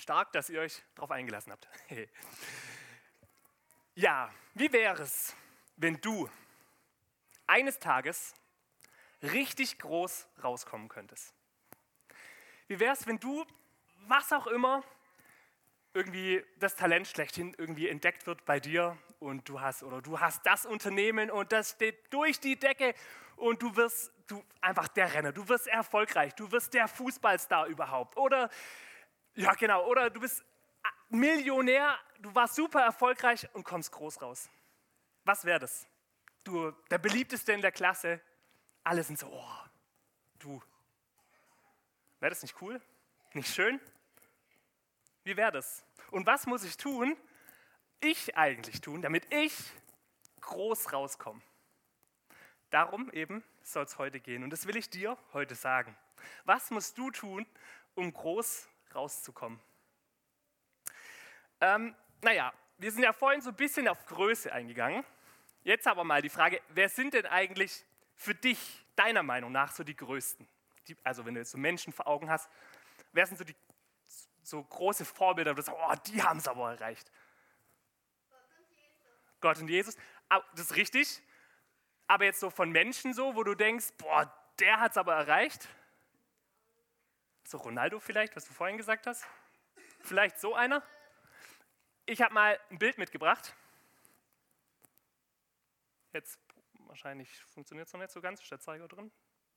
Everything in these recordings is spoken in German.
Stark, dass ihr euch darauf eingelassen habt. Ja, wie wäre es, wenn du eines Tages richtig groß rauskommen könntest? Wie wäre es, wenn du, was auch immer, irgendwie das Talent schlechthin irgendwie entdeckt wird bei dir und du hast das Unternehmen und das steht durch die Decke und du einfach der Renner, du wirst erfolgreich, du wirst der Fußballstar überhaupt oder ja genau, oder du bist Millionär, du warst super erfolgreich und kommst groß raus. Was wäre das? Du, der beliebteste in der Klasse, alle sind so, oh, du. Wäre das nicht cool? Nicht schön? Wie wäre das? Und was muss ich tun, damit ich groß rauskomme? Darum eben soll es heute gehen. Und das will ich dir heute sagen. Was musst du tun, um groß rauszukommen? Wir sind ja vorhin so ein bisschen auf Größe eingegangen. Jetzt aber mal die Frage, wer sind denn eigentlich für dich, deiner Meinung nach, so die Größten? Also wenn du jetzt so Menschen vor Augen hast, wer sind so die so große Vorbilder, wo du sagst, oh, die haben es aber erreicht? Gott und Jesus. Das ist richtig. Aber jetzt so von Menschen so, wo du denkst, boah, der hat es aber erreicht. So Ronaldo vielleicht, was du vorhin gesagt hast. Vielleicht so einer. Ich habe mal ein Bild mitgebracht. Jetzt wahrscheinlich funktioniert es noch nicht so ganz. Ist der Zeiger drin?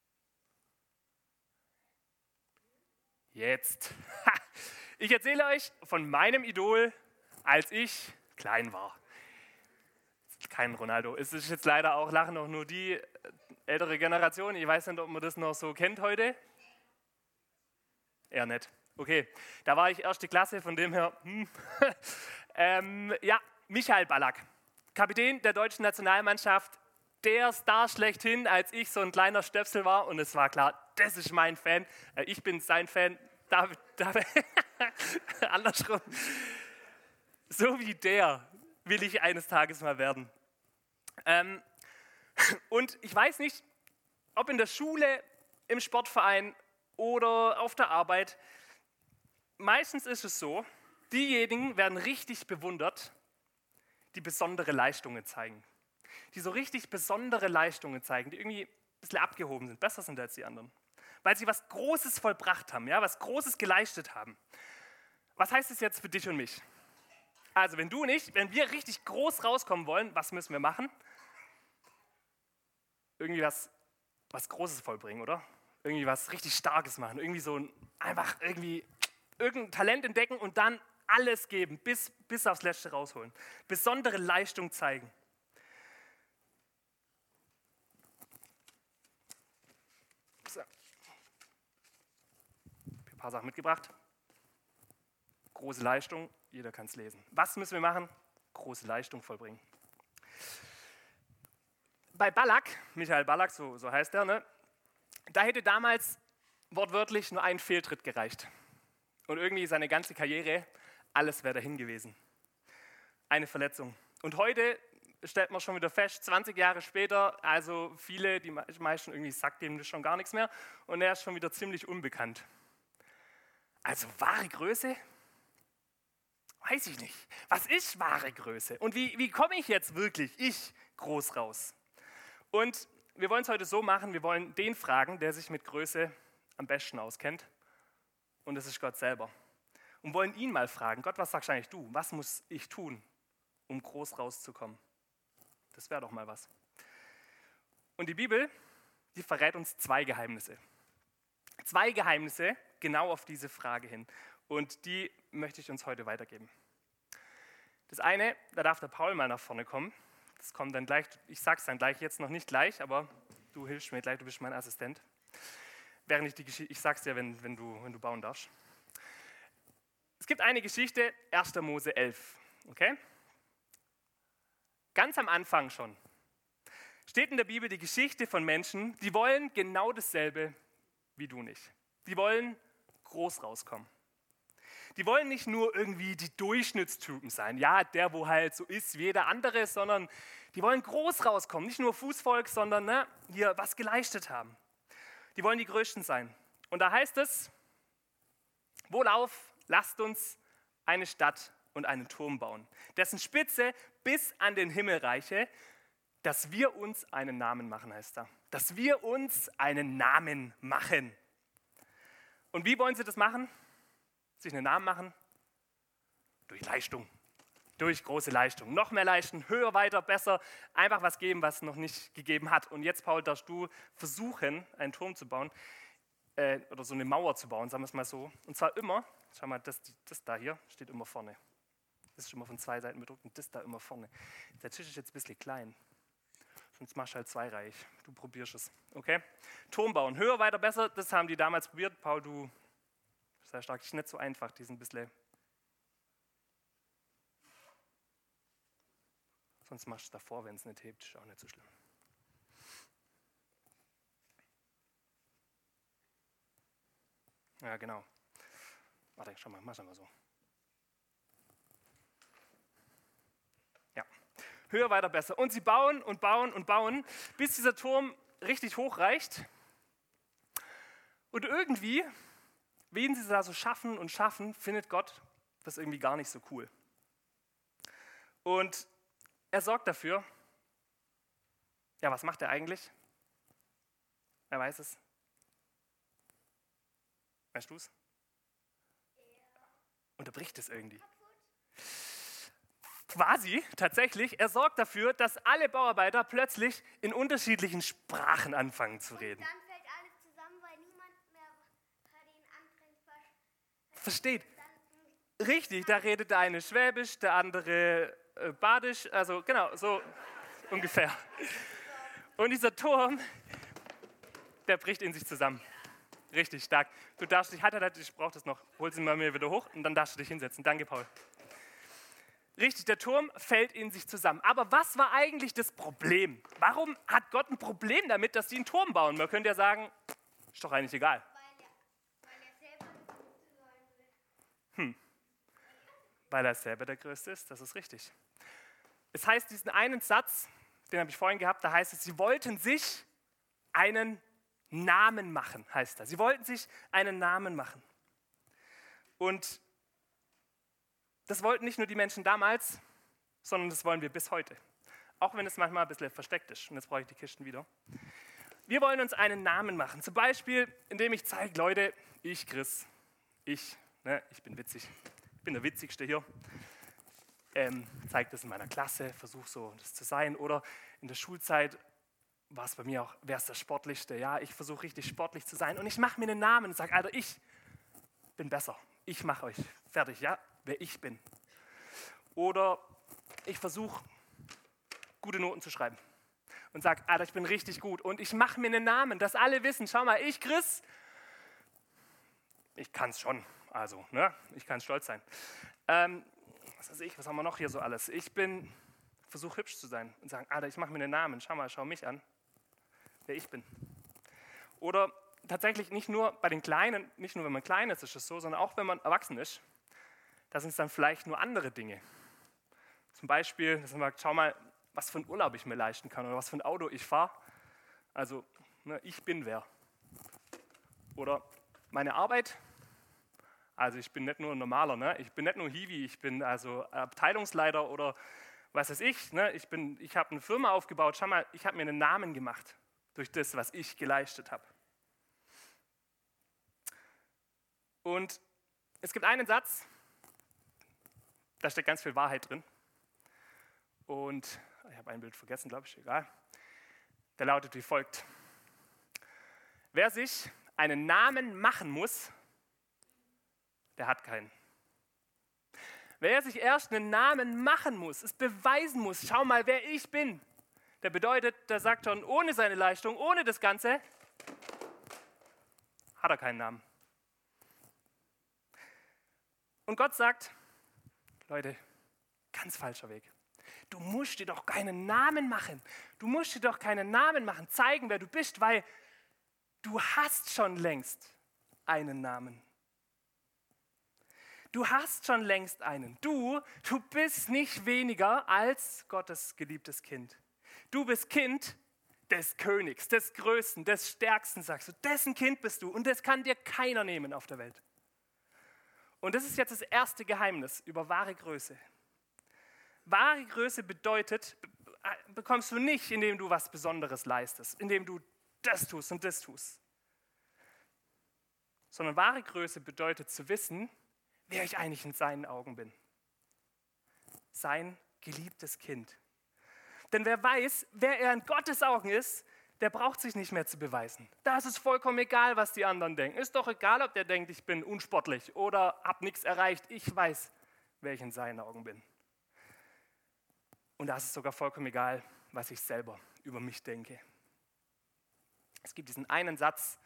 Jetzt. Ich erzähle euch von meinem Idol, als ich klein war. Kein Ronaldo. Es ist jetzt leider auch, lachen noch nur die ältere Generation. Ich weiß nicht, ob man das noch so kennt heute. Eher nicht. Okay, da war ich erste Klasse, von dem her. Michael Ballack, Kapitän der deutschen Nationalmannschaft, der Star schlechthin, als ich so ein kleiner Stöpsel war. Und es war klar, das ist mein Fan. Ich bin sein Fan. David. Andersrum. So wie der will ich eines Tages mal werden. Und ich weiß nicht, ob in der Schule, im Sportverein oder auf der Arbeit, meistens ist es so, diejenigen werden richtig bewundert, die besondere Leistungen zeigen. Die so richtig besondere Leistungen zeigen, die irgendwie ein bisschen abgehoben sind, besser sind als die anderen. Weil sie was Großes vollbracht haben, ja, was Großes geleistet haben. Was heißt es jetzt für dich und mich? Also wenn wir richtig groß rauskommen wollen, was müssen wir machen? Irgendwie was Großes vollbringen, oder? Irgendwie was richtig Starkes machen. Irgendwie irgendein Talent entdecken und dann alles geben, bis aufs Letzte rausholen. Besondere Leistung zeigen. So. Ein paar Sachen mitgebracht. Große Leistung, jeder kann es lesen. Was müssen wir machen? Große Leistung vollbringen. Bei Ballack, Michael Ballack, so heißt er, ne? Da hätte damals wortwörtlich nur ein Fehltritt gereicht. Und irgendwie seine ganze Karriere, alles wäre dahin gewesen. Eine Verletzung. Und heute stellt man schon wieder fest, 20 Jahre später, also die meisten irgendwie sagt dem das schon gar nichts mehr und er ist schon wieder ziemlich unbekannt. Also wahre Größe? Weiß ich nicht. Was ist wahre Größe? Und wie komme ich jetzt wirklich, groß raus? Und wir wollen es heute so machen, wir wollen den fragen, der sich mit Größe am besten auskennt. Und das ist Gott selber. Und wollen ihn mal fragen, Gott, was sagst eigentlich du? Was muss ich tun, um groß rauszukommen? Das wäre doch mal was. Und die Bibel, die verrät uns 2 Geheimnisse. 2 Geheimnisse genau auf diese Frage hin. Und die möchte ich uns heute weitergeben. Das eine, da darf der Paul mal nach vorne kommen. Das kommt dann gleich, ich sage es dann gleich, jetzt noch nicht gleich, aber du hilfst mir gleich, du bist mein Assistent. Während ich die Geschichte, ich sag's dir, wenn du bauen darfst. Es gibt eine Geschichte, 1. Mose 11, okay? Ganz am Anfang schon steht in der Bibel die Geschichte von Menschen, die wollen genau dasselbe wie du nicht. Die wollen groß rauskommen. Die wollen nicht nur irgendwie die Durchschnittstypen sein, ja, der, wo halt so ist wie jeder andere, sondern die wollen groß rauskommen. Nicht nur Fußvolk, sondern hier was geleistet haben. Die wollen die Größten sein. Und da heißt es, wohlauf, lasst uns eine Stadt und einen Turm bauen, dessen Spitze bis an den Himmel reiche, dass wir uns einen Namen machen, heißt da. Dass wir uns einen Namen machen. Und wie wollen sie das machen? Sich einen Namen machen? Durch Leistung. Durch große Leistung. Noch mehr leisten, höher, weiter, besser. Einfach was geben, was es noch nicht gegeben hat. Und jetzt, Paul, darfst du versuchen, einen Turm zu bauen. Oder so eine Mauer zu bauen, sagen wir es mal so. Und zwar immer, schau mal, das da hier steht immer vorne. Das ist schon mal von 2 Seiten bedruckt und das da immer vorne. Der Tisch ist jetzt ein bisschen klein. Sonst machst du halt zweireihig. Du probierst es. Okay? Turm bauen. Höher, weiter, besser. Das haben die damals probiert. Paul, du sei stark. Ist nicht so einfach. Die sind ein bisschen. Sonst machst du es davor, wenn es nicht hebt. Ist auch nicht so schlimm. Ja, genau. Warte, schau mal. Mach mal so. Ja. Höher, weiter, besser. Und sie bauen und bauen und bauen, bis dieser Turm richtig hoch reicht. Und irgendwie, wen sie da so schaffen und schaffen, findet Gott das irgendwie gar nicht so cool. Und er sorgt dafür, ja, was macht er eigentlich? Wer weiß es? Weißt du es? Unterbricht es irgendwie. Quasi, tatsächlich, er sorgt dafür, dass alle Bauarbeiter plötzlich in unterschiedlichen Sprachen anfangen zu reden. Und dann fällt alles zusammen, weil niemand mehr den anderen Versteht. Richtig, da redet der eine Schwäbisch, der andere Badisch, also genau, so ungefähr. Und dieser Turm, der bricht in sich zusammen. Richtig stark. Du darfst dich, ich brauche das noch, hol sie mal mir wieder hoch und dann darfst du dich hinsetzen. Danke, Paul. Richtig, der Turm fällt in sich zusammen. Aber was war eigentlich das Problem? Warum hat Gott ein Problem damit, dass sie einen Turm bauen? Man könnte ja sagen, ist doch eigentlich egal. Weil er selber der Größte sein will. Weil er selber der Größte ist, das ist richtig. Es heißt, diesen einen Satz, den habe ich vorhin gehabt, da heißt es, sie wollten sich einen Namen machen, heißt das. Sie wollten sich einen Namen machen. Und das wollten nicht nur die Menschen damals, sondern das wollen wir bis heute. Auch wenn es manchmal ein bisschen versteckt ist. Und jetzt brauche ich die Kisten wieder. Wir wollen uns einen Namen machen. Zum Beispiel, indem ich zeige, Leute, ich, Chris, ich bin witzig. Ich bin der Witzigste hier. Zeige das in meiner Klasse, versuche so das zu sein. Oder in der Schulzeit war es bei mir auch, wer ist der Sportlichste? Ja, ich versuche richtig sportlich zu sein. Und ich mache mir einen Namen und sage, Alter, ich bin besser. Ich mache euch fertig, ja, wer ich bin. Oder ich versuche, gute Noten zu schreiben. Und sage, Alter, ich bin richtig gut. Und ich mache mir einen Namen, dass alle wissen, schau mal, ich, Chris, ich kann es schon. Also, ne, ich kann stolz sein. Was haben wir noch hier so alles? Ich versuche hübsch zu sein und sagen, Alter, ich mache mir einen Namen, schau mich an, wer ich bin. Oder tatsächlich nicht nur bei den Kleinen, nicht nur wenn man klein ist, ist es so, sondern auch wenn man erwachsen ist, da sind es dann vielleicht nur andere Dinge. Zum Beispiel, dass man sagt, schau mal, was für einen Urlaub ich mir leisten kann oder was für ein Auto ich fahre. Also, ne, ich bin wer. Oder meine Arbeit. Also ich bin nicht nur ein Normaler, ne? Ich bin nicht nur Hiwi, ich bin also Abteilungsleiter oder was weiß ich. Ne? Ich habe eine Firma aufgebaut, schau mal, ich habe mir einen Namen gemacht durch das, was ich geleistet habe. Und es gibt einen Satz, da steckt ganz viel Wahrheit drin. Und ich habe ein Bild vergessen, glaube ich, egal. Der lautet wie folgt. Wer sich einen Namen machen muss, der hat keinen. Wer sich erst einen Namen machen muss, es beweisen muss, schau mal, wer ich bin, der bedeutet, der sagt schon, ohne seine Leistung, ohne das Ganze, hat er keinen Namen. Und Gott sagt, Leute, ganz falscher Weg. Du musst dir doch keinen Namen machen. Du musst dir doch keinen Namen machen, zeigen, wer du bist, weil du hast schon längst einen Namen. Du hast schon längst einen. Du bist nicht weniger als Gottes geliebtes Kind. Du bist Kind des Königs, des Größten, des Stärksten, sagst du. Dessen Kind bist du und das kann dir keiner nehmen auf der Welt. Und das ist jetzt das erste Geheimnis über wahre Größe. Wahre Größe bekommst du nicht, indem du was Besonderes leistest, indem du das tust und das tust. Sondern wahre Größe bedeutet zu wissen, wer ich eigentlich in seinen Augen bin. Sein geliebtes Kind. Denn wer weiß, wer er in Gottes Augen ist, der braucht sich nicht mehr zu beweisen. Da ist es vollkommen egal, was die anderen denken. Ist doch egal, ob der denkt, ich bin unsportlich oder habe nichts erreicht. Ich weiß, wer ich in seinen Augen bin. Und da ist es sogar vollkommen egal, was ich selber über mich denke. Es gibt diesen einen Satz,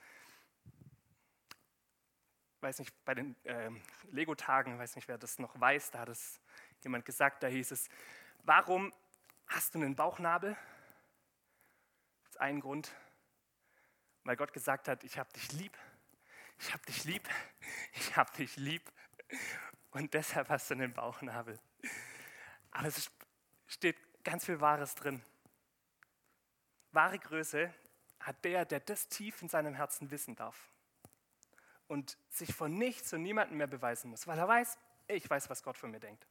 weiß nicht, bei den Lego-Tagen, weiß nicht, wer das noch weiß, da hat es jemand gesagt, da hieß es, warum hast du einen Bauchnabel? Das ist ein Grund, weil Gott gesagt hat, ich habe dich lieb, ich habe dich lieb, ich habe dich lieb und deshalb hast du einen Bauchnabel. Aber es steht ganz viel Wahres drin. Wahre Größe hat der das tief in seinem Herzen wissen darf und sich von nichts und niemandem mehr beweisen muss, weil er weiß, ich weiß, was Gott von mir denkt.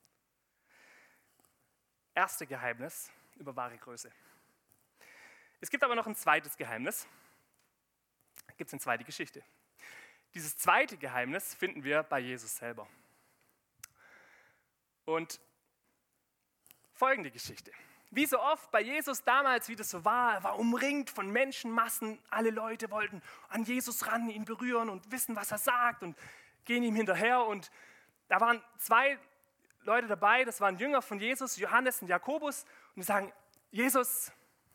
Erste Geheimnis über wahre Größe. Es gibt aber noch ein zweites Geheimnis. Da gibt es eine zweite Geschichte. Dieses zweite Geheimnis finden wir bei Jesus selber. Und folgende Geschichte. Wie so oft bei Jesus damals, wie das so war, er war umringt von Menschenmassen. Alle Leute wollten an Jesus ran, ihn berühren und wissen, was er sagt und gehen ihm hinterher. Und da waren zwei Leute dabei, das waren Jünger von Jesus, Johannes und Jakobus. Und die sagen, Jesus,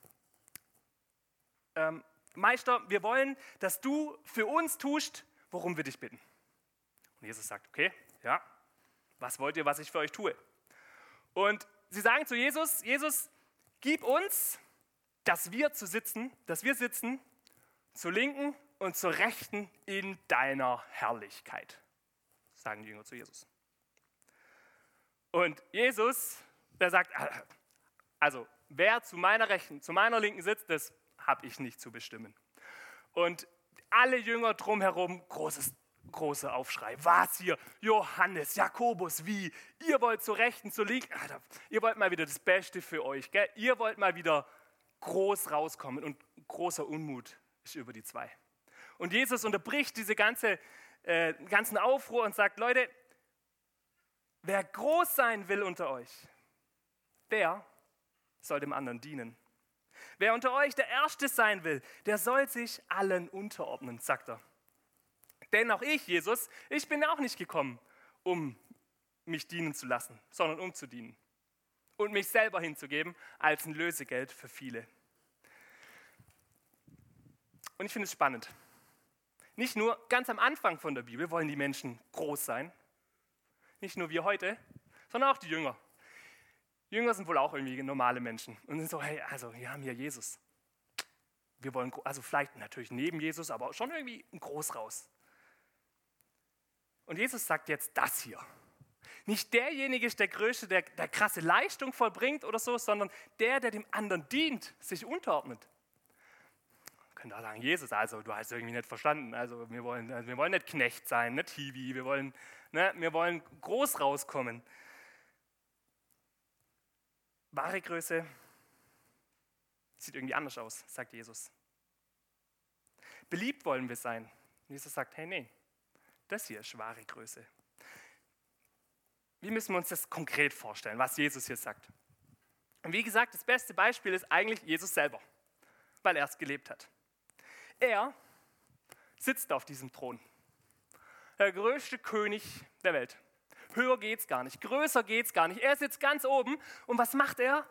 Meister, wir wollen, dass du für uns tust, worum wir dich bitten. Und Jesus sagt, okay, ja, was wollt ihr, was ich für euch tue? Und sie sagen zu Jesus, Jesus, gib uns, dass wir sitzen zur Linken und zur Rechten in deiner Herrlichkeit, sagen die Jünger zu Jesus. Und Jesus, der sagt, also wer zu meiner Rechten, zu meiner Linken sitzt, das habe ich nicht zu bestimmen. Und alle Jünger drumherum, großer Aufschrei. Was hier? Johannes, Jakobus, wie? Ihr wollt zur Rechten, zur Linken? Alter, ihr wollt mal wieder das Beste für euch. Gell? Ihr wollt mal wieder groß rauskommen. Und großer Unmut ist über die zwei. Und Jesus unterbricht diese ganzen Aufruhr und sagt, Leute, wer groß sein will unter euch, der soll dem anderen dienen. Wer unter euch der Erste sein will, der soll sich allen unterordnen, sagt er. Denn auch ich, Jesus, ich bin auch nicht gekommen, um mich dienen zu lassen, sondern um zu dienen. Und mich selber hinzugeben als ein Lösegeld für viele. Und ich finde es spannend. Nicht nur ganz am Anfang von der Bibel wollen die Menschen groß sein. Nicht nur wir heute, sondern auch die Jünger. Jünger sind wohl auch irgendwie normale Menschen. Und sind so, hey, also wir haben hier Jesus. Wir wollen, also vielleicht natürlich neben Jesus, aber schon irgendwie groß raus. Und Jesus sagt jetzt das hier. Nicht derjenige ist der Größte, der krasse Leistung vollbringt oder so, sondern der dem anderen dient, sich unterordnet. Könnt ihr sagen, Jesus, also du hast irgendwie nicht verstanden. Also wir wollen nicht Knecht sein, nicht Hiwi, wir wollen groß rauskommen. Wahre Größe sieht irgendwie anders aus, sagt Jesus. Beliebt wollen wir sein. Jesus sagt, hey, nee, das hier ist wahre Größe. Wie müssen wir uns das konkret vorstellen, was Jesus hier sagt? Und wie gesagt, das beste Beispiel ist eigentlich Jesus selber, weil er es gelebt hat. Er sitzt auf diesem Thron. Der größte König der Welt. Höher geht's gar nicht, größer geht's gar nicht. Er sitzt ganz oben und was macht er?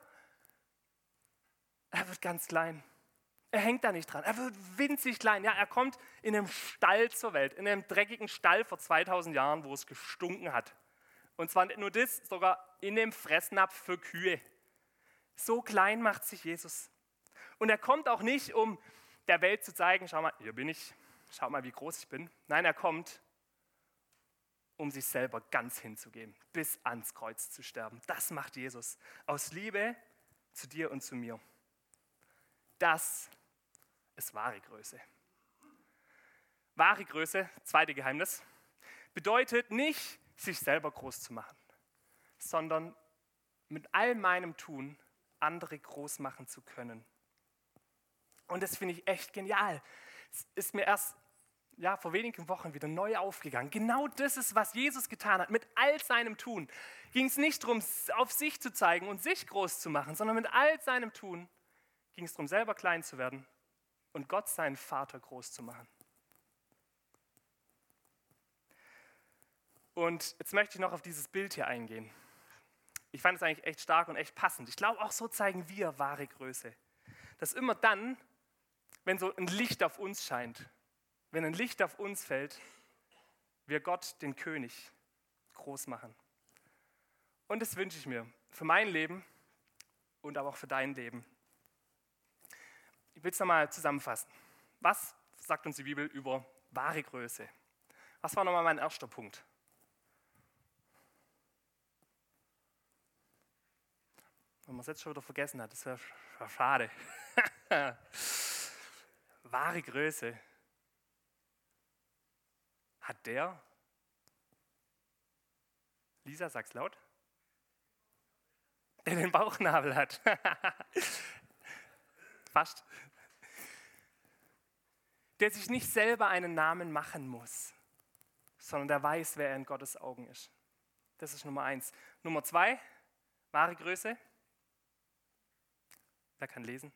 Er wird ganz klein. Er hängt da nicht dran. Er wird winzig klein. Ja, er kommt in einem Stall zur Welt, in einem dreckigen Stall vor 2000 Jahren, wo es gestunken hat. Und zwar nicht nur das, sogar in dem Fressnapf für Kühe. So klein macht sich Jesus. Und er kommt auch nicht, um der Welt zu zeigen, schau mal, hier bin ich, schau mal, wie groß ich bin. Nein, er kommt, um sich selber ganz hinzugeben, bis ans Kreuz zu sterben. Das macht Jesus aus Liebe zu dir und zu mir. Das ist wahre Größe. Wahre Größe, zweite Geheimnis, bedeutet nicht, sich selber groß zu machen, sondern mit all meinem Tun andere groß machen zu können. Und das finde ich echt genial. Es ist mir erst vor wenigen Wochen wieder neu aufgegangen. Genau das ist, was Jesus getan hat. Mit all seinem Tun ging es nicht darum, auf sich zu zeigen und sich groß zu machen, sondern mit all seinem Tun ging es darum, selber klein zu werden und Gott, seinen Vater, groß zu machen. Und jetzt möchte ich noch auf dieses Bild hier eingehen. Ich fand es eigentlich echt stark und echt passend. Ich glaube, auch so zeigen wir wahre Größe. Dass immer dann, wenn so ein Licht auf uns scheint, wenn ein Licht auf uns fällt, wir Gott, den König, groß machen. Und das wünsche ich mir für mein Leben und aber auch für dein Leben. Ich will es nochmal zusammenfassen. Was sagt uns die Bibel über wahre Größe? Was war nochmal mein erster Punkt? Wenn man es jetzt schon wieder vergessen hat, das wäre schade. Wahre Größe hat der, Lisa, sag's laut, der den Bauchnabel hat. Fast. Der sich nicht selber einen Namen machen muss, sondern der weiß, wer er in Gottes Augen ist. Das ist Nummer 1. Nummer 2, wahre Größe. Wer kann lesen?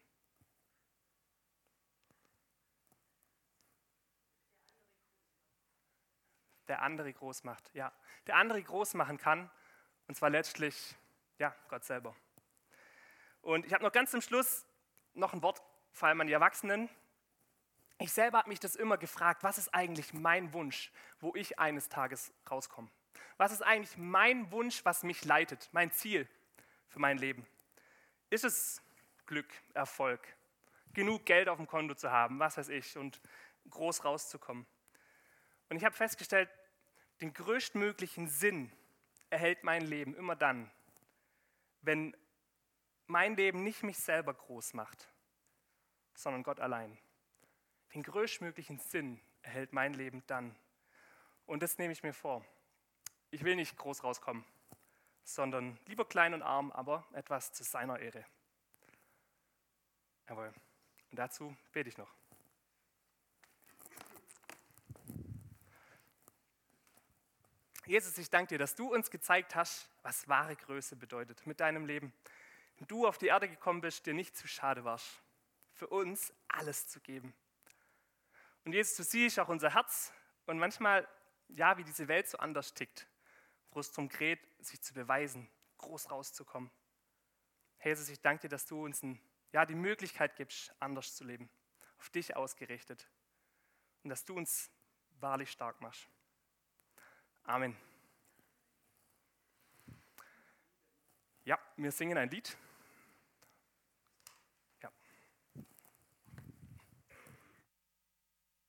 Der andere groß macht, ja. Der andere groß machen kann, und zwar letztlich, ja, Gott selber. Und ich habe noch ganz zum Schluss noch ein Wort, vor allem an die Erwachsenen. Ich selber habe mich das immer gefragt, was ist eigentlich mein Wunsch, wo ich eines Tages rauskomme? Was ist eigentlich mein Wunsch, was mich leitet, mein Ziel für mein Leben? Ist es Glück, Erfolg, genug Geld auf dem Konto zu haben, was weiß ich, und groß rauszukommen? Und ich habe festgestellt, den größtmöglichen Sinn erhält mein Leben immer dann, wenn mein Leben nicht mich selber groß macht, sondern Gott allein. Den größtmöglichen Sinn erhält mein Leben dann. Und das nehme ich mir vor. Ich will nicht groß rauskommen, sondern lieber klein und arm, aber etwas zu seiner Ehre. Jawohl. Und dazu bete ich noch. Jesus, ich danke dir, dass du uns gezeigt hast, was wahre Größe bedeutet mit deinem Leben. Wenn du auf die Erde gekommen bist, dir nicht zu schade warst, für uns alles zu geben. Und Jesus, du siehst auch unser Herz und manchmal, ja, wie diese Welt so anders tickt, wo es darum geht, sich zu beweisen, groß rauszukommen. Herr Jesus, ich danke dir, dass du uns die Möglichkeit gibst, anders zu leben, auf dich ausgerichtet und dass du uns wahrlich stark machst. Amen. Ja, wir singen ein Lied.